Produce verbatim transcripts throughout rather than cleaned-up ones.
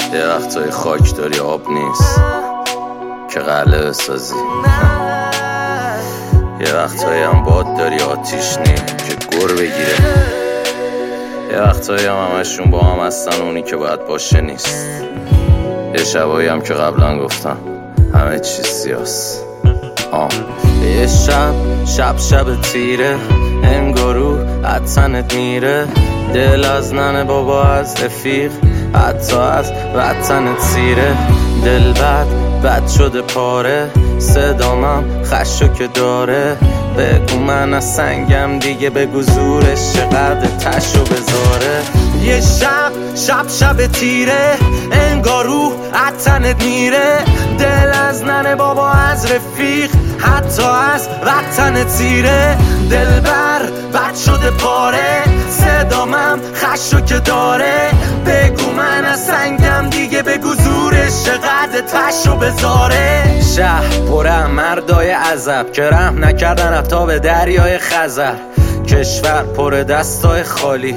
یه وقتای خاک داری آب نیست که قلعه بسازی، یه وقتایی هم باد داری آتیش نیم که گر بگیره، یه وقتایی هم همشون با هم هستن اونی که باید باشه نیست، یه شبایی هم که قبلا گفتم همه چیز سیاست. آه. یه شب شب شب تیره انگارو عطنت میره، دل از ننه بابا از رفیق حتی از وطنت سیره، دل بد بد شده پاره، صدامم خشو که داره، بگو من از سنگم دیگه، بگو زورش چقدر تشو بذاره. یه شب شب شب تیره انگارو عطنت میره، دل از ننه بابا از رفیق حتی از وطنت سیره، دل بر بد شده پاره، صدامم خشو که داره، بگو من از سنگم دیگه، بگو زورش چقدر تشو بذاره. شهر پره مردای عذب که رحم نکردن حتی به دریای خزر، کشور پر دستای خالی،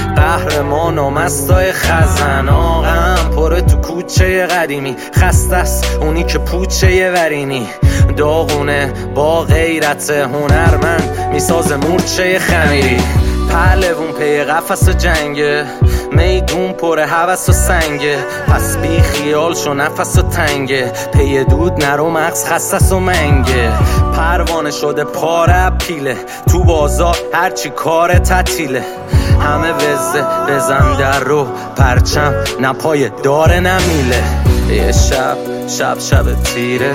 قهرمان و مستای خزن، آقام پره تو کوچه قدیمی، خسته است اونی که پوچه ورینی، داغونه با غیرت هنرمند میساز مورچه خمیری، پهلوون پی قفس جنگه، میدون پر هوس و سنگه، پس بی خیال شو نفس و تنگه، پی دود نرو مغز خصص و منگه، پروانه شده پاره پیله، تو بازار هرچی کار تعطیله، همه وزه بزن در رو پرچم نپای داره نمیله. یه شب شب شب تیره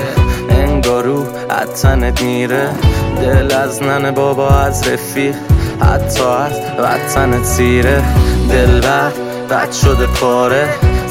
انگارو عطنت میره، دل از ننه بابا از رفیق حتی از وطنت سیره، دل بد بد شده پاره،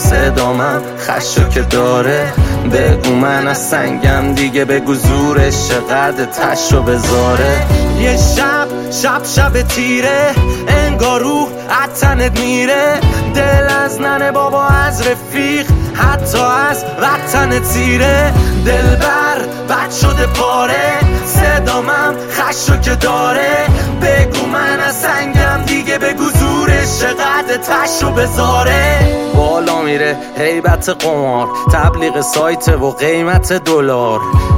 صدامم خشو که داره، بگو من از سنگم دیگه، بگو زورش چقدر تشو بذاره. یه شب شب شب تیره انگارو عطنت میره، دل از ننه بابا از رفیق حتی از وطنت سیره، دل بر بد شده پاره، صدامم خشو که داره، بگو من از سنگم دیگه، بگو زورش چقدر تشو بذاره. بالا میره هیبت قمار، تبلیغ سایت و قیمت دلار،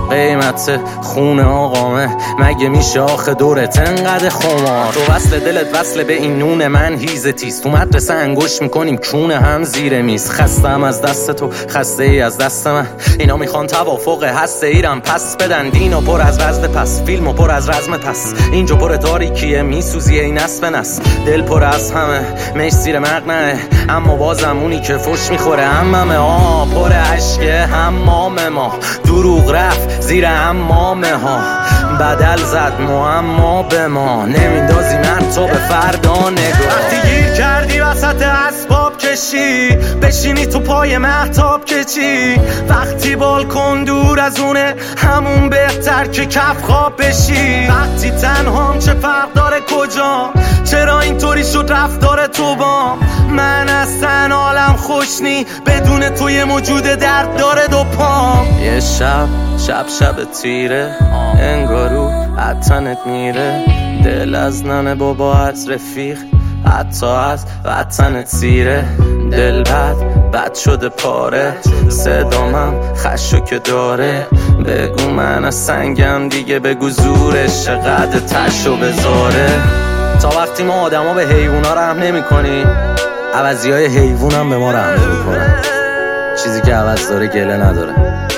قیمت خون آقامه مگه میشه آخه دورت انقدر خمار، تو وصل دلت وصل به این نون من هیزه تیست، تو مدرسه انگوش میکنیم کونه هم زیر میز، خستم از دست تو خسته ای از دست من، اینا میخوان توافق هسته ایرم پس بدن، دینو پر از وزد پس، فیلمو پر از رزم پس، اینجا پر تاریکیه میسوزی این نسب نس، دل پر از همه میش زیر مقنعه، اما بازم اونی که فش میخوره هممه، آه پر عشقه حمام ما، دروغ رفت زیر حمامه ها، بدل زد معما به ما، نمیندازی من تو به فردا نگاه. وقتی گیر کردی وسط اسباب کشی، بشینی تو پای مهتاب کچی، وقتی بالکن دور از اونه همون بهتر که کف خواب بشی، وقتی تنهام چه فرق داره کجا، چرا اینطوری شد رفتار تو با من، اصلا حالم خوش نی بدون تو یه موجود درد داره دو پام. یه شب شب شب تیره انگارو عطنت میره، دل از ننه بابا از رفیق حتی از وطنت سیره، دل بد بد شده پاره، صدامم خشو که داره، بگو من از سنگم دیگه، بگو زورش چقدر تشو بذاره. تا وقتی ما آدما به حیوونا رحم نمی کنیم، عوضی های حیوون هم به ما رحم نمی کنن، چیزی که عوض داره گله نداره.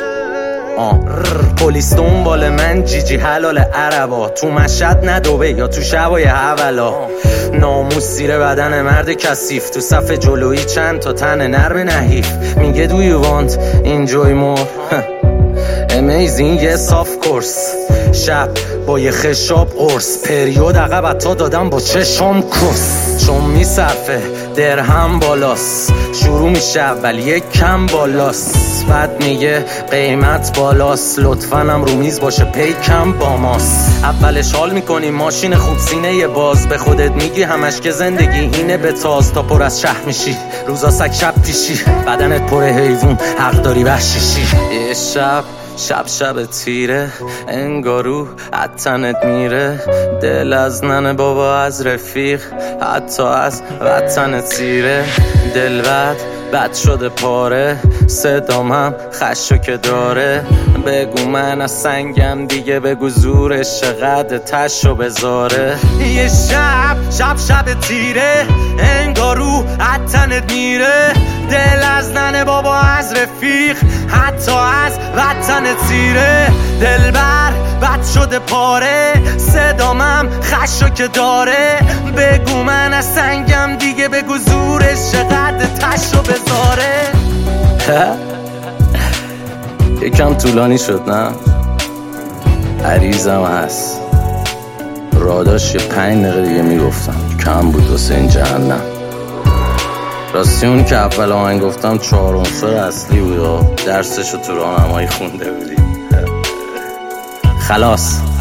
آه پلیس دنبال من جیجی حلال عربا، تو مشهد ندوبه یا تو شبای اولا، ناموس زیر بدن مرد کثیف، تو صف جلویی چند تا تن نرم نحیف، میگه do you want enjoy more amazing yes of course، شب با یه خشاب قرص، پریود عقب تا دادم با چشم کس، چون میصرفه درهم بالاست، شروع میشه اول یک کم بالاست، بعد میگه قیمت بالاست، لطفاً هم رو میز باشه پیکم با ماست، اولش حال میکنی ماشین خوب سینه یه باز، به خودت میگی همش که زندگی اینه به تاز، تا پر از شهر میشی روزا سگ شب پیشی، بدنت پر حیوون حق داری وحشیشی. یه شب شب شب تیره انگارو عطنت میره، دل از ننه بابا از رفیق حتی از وطنت سیره، دل بد بد شده پاره، صدامم خشو که داره. بگو من از سنگم دیگه، بگو زورش چقدر تشو بذاره. یه شب شب شب تیره، انگار رو عطنت میره. دل از ننه بابا از رفیق، حتی از وطنت سیره. دلبر بد شده پاره، صدامم خشو که داره. بگو من از سنگم دیگه، بگو زورش چقدر تشو بذاره. یکم طولانی شد نه؟ عریضم هست، راداش یه پنج دقیقه دیگه میگفتم، کم بود واسه این جهنم. راستی اون که اول آهنگ گفتم چهار عنصر اصلی بود و درسشو تو راهنمایی خونده بودی. خلاص